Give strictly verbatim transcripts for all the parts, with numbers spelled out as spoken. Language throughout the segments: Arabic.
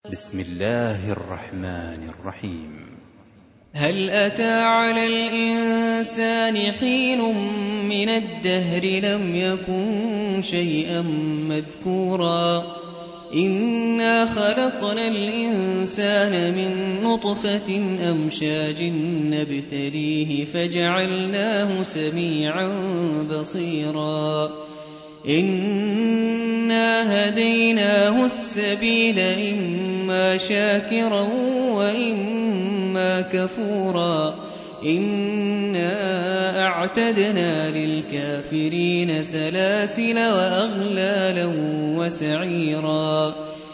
بسم الله الرحمن الرحيم. هل أتى على الإنسان حين من الدهر لم يكن شيئا مذكورا إنا خلقنا الإنسان من نطفة أمشاج نبتليه فجعلناه سميعا بصيرا إنا هديناه السبيل إما شاكرا وإما كفورا إنا أعتدنا للكافرين سلاسل وأغلالا وسعيرا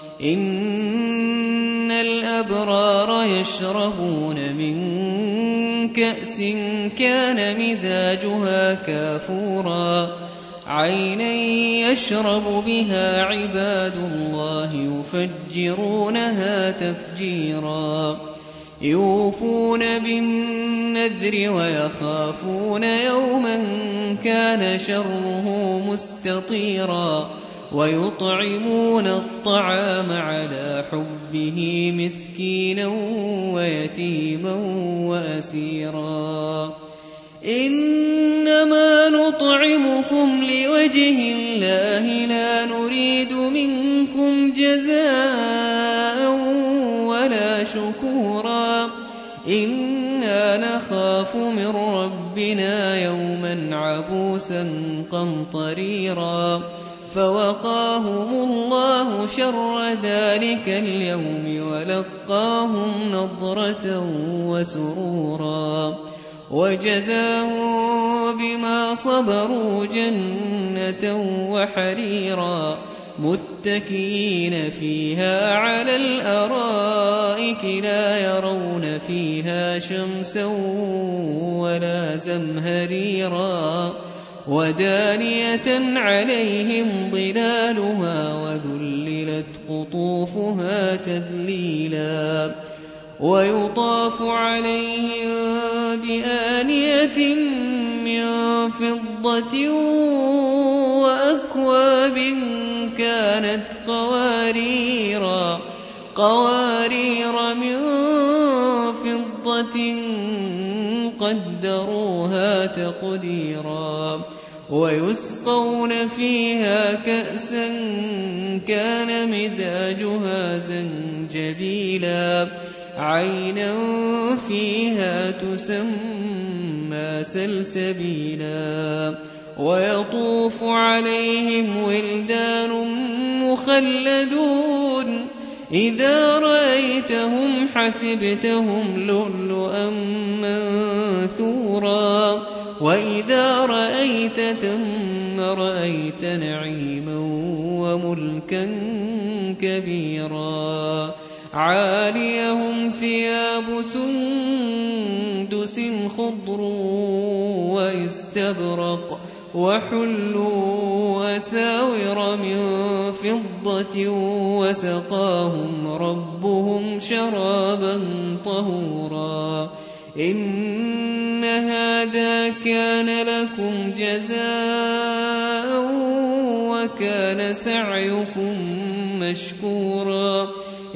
إن الأبرار يشربون من كأس كان مزاجها كافورا عينا يشرب بها عباد الله يفجرونها تفجيرا يوفون بالنذر ويخافون يوما كان شره مستطيرا ويطعمون الطعام على حبه مسكينا ويتيما وأسيرا إنما نطعمكم لوجه الله لا نريد منكم جزاء ولا شكورا إنا نخاف من ربنا يوما عبوسا قمطريرا فوقاهم الله شر ذلك اليوم ولقاهم نضرة وسرورا وجزاهم بما صبروا جنة وحريرا متكئين فيها على الأرائك لا يرون فيها شمسا ولا زمهريرا ودانية عليهم ظلالها وذللت قطوفها تذليلا ويطاف عليهم بآنية من فضة وأكواب كانت قواريرا قوارير من فضة قدروها تقديرا ويسقون فيها كأسا كان مزاجها زنجبيلا عينا فيها تسمى سلسبيلا ويطوف عليهم ولدان مخلدون إذا رأيتهم حسبتهم لؤلؤا منثورا وإذا رأيت ثم رأيت نعيما وملكا كبيرا عاليهم ثياب سندس خضر واستبرق وحلوا أساور من فضة وسقاهم ربهم شرابا طهورا إن هذا كان لكم جزاء وكان سعيكم مشكورا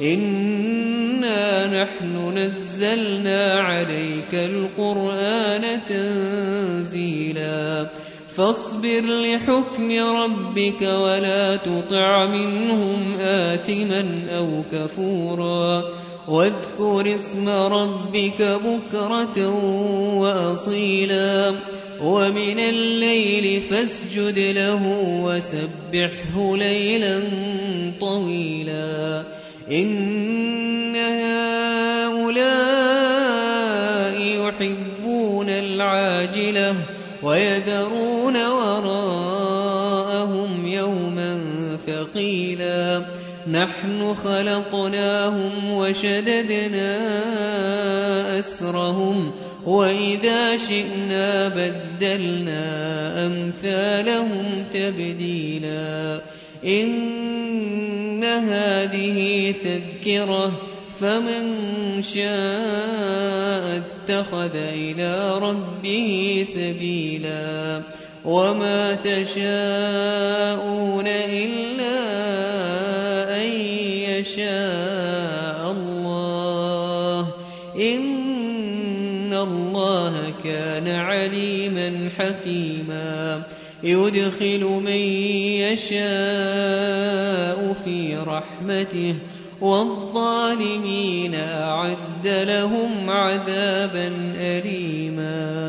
إنا نحن نزلنا عليك القرآن تنزيلا فاصبر لحكم ربك ولا تطع منهم آثما أو كفورا واذكر اسم ربك بكرة وأصيلا ومن الليل فاسجد له وسبحه ليلا طويلا إن هؤلاء يحبون العاجلة ويذرون وراءهم يوما ثقيلا نحن خلقناهم وشددنا أسرهم وإذا شئنا بدلنا أمثالهم تبديلا إن هذه تذكرة فمن شاء اتخذ إلى ربه سبيلا وما تشاءون إلا أن يشاء يشاء الله إن الله كان عليما حكيما يدخل من يشاء في رحمته والظالمين أعد لهم عذابا أليما